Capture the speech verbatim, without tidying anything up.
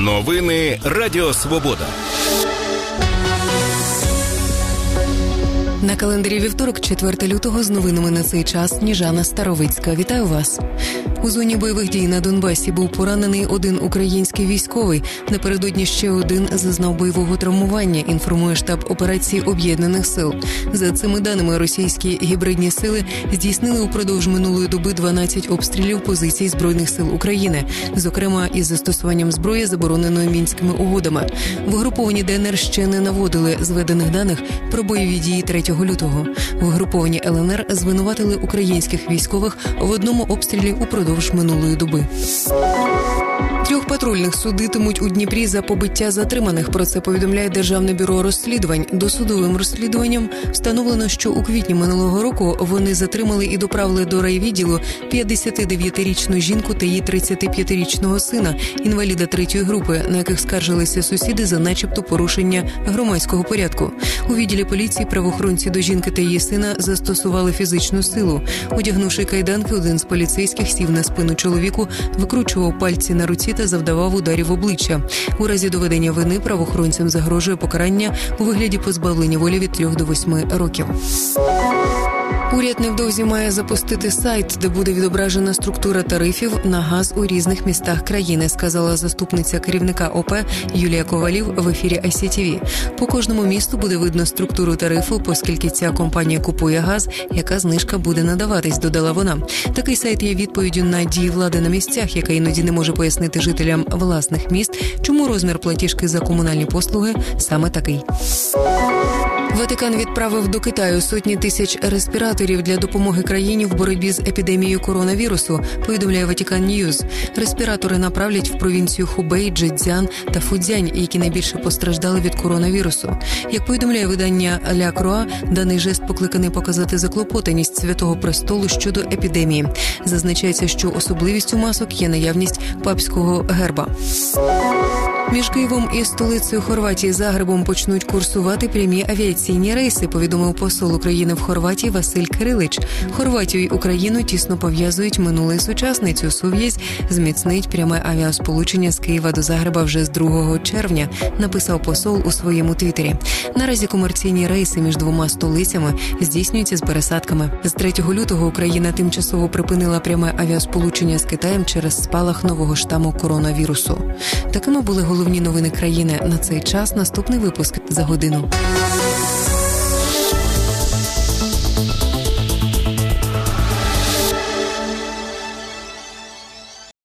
Новини Радіо Свобода. На календарі вівторок, четвертого лютого, з новинами на цей час Сніжана Старовицька. Вітаю вас. У зоні бойових дій на Донбасі був поранений один український військовий. Напередодні ще один зазнав бойового травмування, інформує штаб операції Об'єднаних сил. За цими даними, російські гібридні сили здійснили упродовж минулої доби дванадцять обстрілів позицій Збройних сил України, зокрема із застосуванням зброї, забороненої Мінськими угодами. В угруповані ДНР ще не наводили зведених даних про бойові дії третього лютого. В угруповані ЛНР звинуватили українських військових в одному обстрілі упродовж минулої доби. Трьох патрульних судитимуть у Дніпрі за побиття затриманих. Про це повідомляє Державне бюро розслідувань. Досудовим розслідуванням встановлено, що у квітні минулого року вони затримали і доправили до райвідділу п'ятдесятидев'ятирічну жінку та її тридцятип'ятирічного сина, інваліда третьої групи, на яких скаржилися сусіди за начебто порушення громадського порядку. У відділі поліції правоохоронці до жінки та її сина застосували фізичну силу. Одягнувши кайданки, один з поліцейських сів на спину чоловіку, викручував пальці на руці та завдавав ударів в обличчя. У разі доведення вини правоохоронцям загрожує покарання у вигляді позбавлення волі від трьох до восьми років. Уряд невдовзі має запустити сайт, де буде відображена структура тарифів на газ у різних містах країни, сказала заступниця керівника ОП Юлія Ковалів в ефірі ай сі ті ві. По кожному місту буде видно структуру тарифу, оскільки ця компанія купує газ, яка знижка буде надаватись, додала вона. Такий сайт є відповіддю на дії влади на місцях, яка іноді не може пояснити жителям власних міст, чому розмір платіжки за комунальні послуги саме такий. Ватикан відправив до Китаю сотні тисяч респіраторів для допомоги країні в боротьбі з епідемією коронавірусу, повідомляє Ватикан Ньюз. Респіратори направлять в провінцію Хубей, Джецзян та Фудзянь, які найбільше постраждали від коронавірусу. Як повідомляє видання Ля Круа, даний жест покликаний показати заклопотаність Святого Престолу щодо епідемії. Зазначається, що особливістю масок є наявність папського герба. Між Києвом і столицею Хорватії Загребом почнуть курсувати прямі авіаційні рейси, повідомив посол України в Хорватії Василь Кирилич. Хорватію й Україну тісно пов'язують минуле і сучасне. Цю сув'язь зміцнить пряме авіасполучення з Києва до Загреба вже з другого червня, написав посол у своєму твіттері. Наразі комерційні рейси між двома столицями здійснюються з пересадками. З третього лютого Україна тимчасово припинила пряме авіасполучення з Китаєм через спалах нового штаму коронавірусу. Такими були головні новини країни на цей час. Наступний випуск за годину.